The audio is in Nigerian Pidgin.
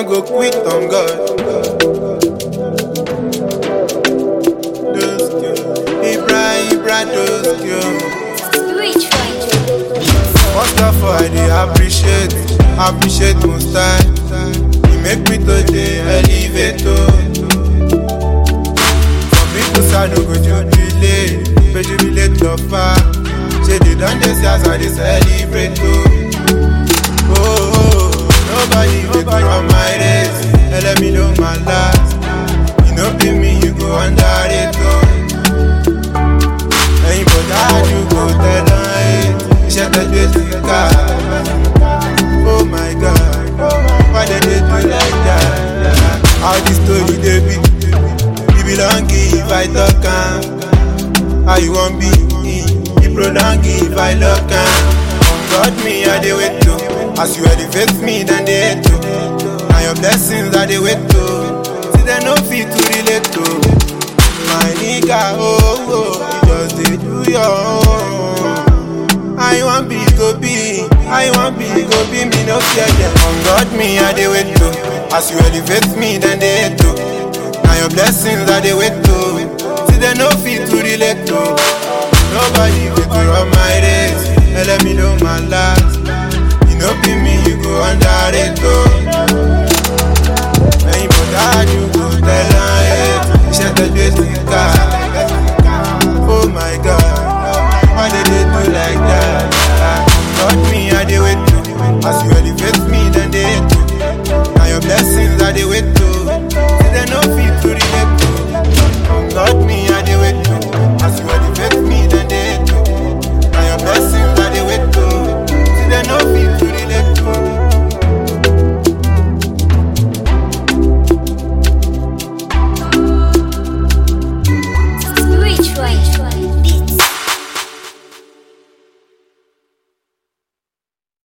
no go quit on God. Those girls, Ibra, those girls. First of all, I dey appreciate most time. You make me to the elevator. Some people say no go jubilate, but jubilate so far. Say they done this as I dey celebrate nobody will go on my race. And let me know my last. You know be me, you go under it. Anybody you go tell them, shut the door to the car. Oh my God, why they do like that? How this story they be? You belong if I talk how you want be? You prolong if I look God me, I dey wait to. As you elevate me, then they hate to. Now your blessings are they wait to. See they no fit to relate to. My nigga, you just dey do your own. I want be go be, me no fear them. On God me, I dey wait to. As you elevate me, then they hate to. Now your blessings are they wait to. See they no fit to relate to. Nobody will go run my race. And let me know my last. You know be me, you go under it Anybody you go tell her shut the door to the car. Oh my God, why did they do like that? God me, I dey wait to. As you